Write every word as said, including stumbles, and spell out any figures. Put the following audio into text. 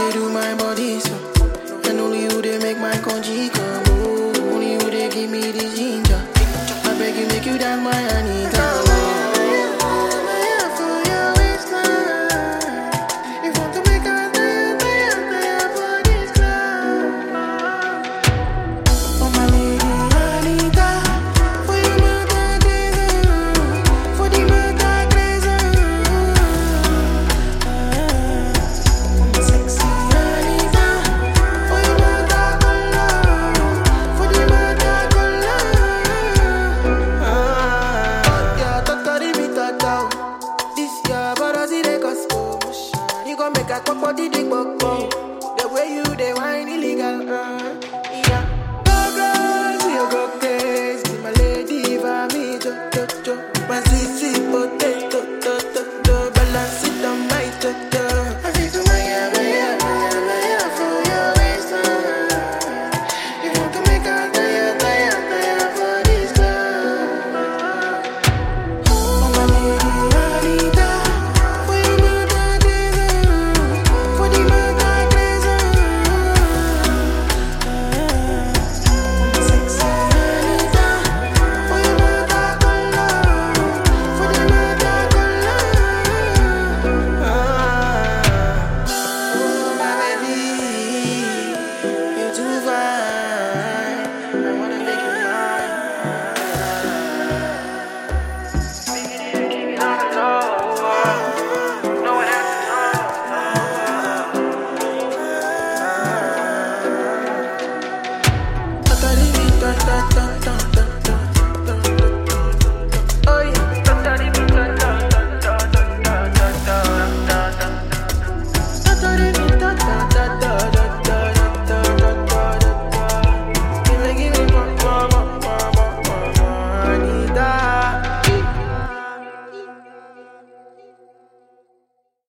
they do my body so. And only you they make my country come. Oh, only you they give me the ginger. I beg you make you dance my Anita. Make a cup of the big buck, the way you they wine illegal. Uh.